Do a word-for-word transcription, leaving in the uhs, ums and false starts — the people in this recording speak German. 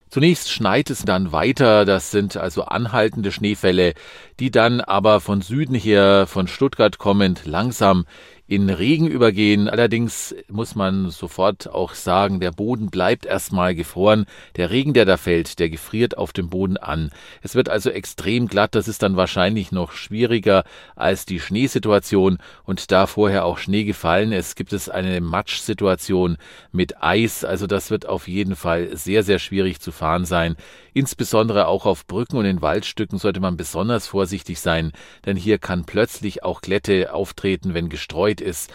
Zunächst schneit es dann weiter, das sind also anhaltende Schneefälle, die dann aber von Süden her, von Stuttgart kommend, langsam in Regen übergehen. Allerdings muss man sofort auch sagen, der Boden bleibt erstmal gefroren. Der Regen, der da fällt, der gefriert auf dem Boden an. Es wird also extrem glatt, das ist dann wahrscheinlich noch schwieriger als die Schneesituation. Und da vorher auch Schnee gefallen ist, gibt es eine Matschsituation mit Eis. Also das wird auf jeden Fall sehr, sehr schwierig zu fahren sein. Insbesondere auch auf Brücken und in Waldstücken sollte man besonders vorsichtig sein, denn hier kann plötzlich auch Glätte auftreten, wenn gestreut ist.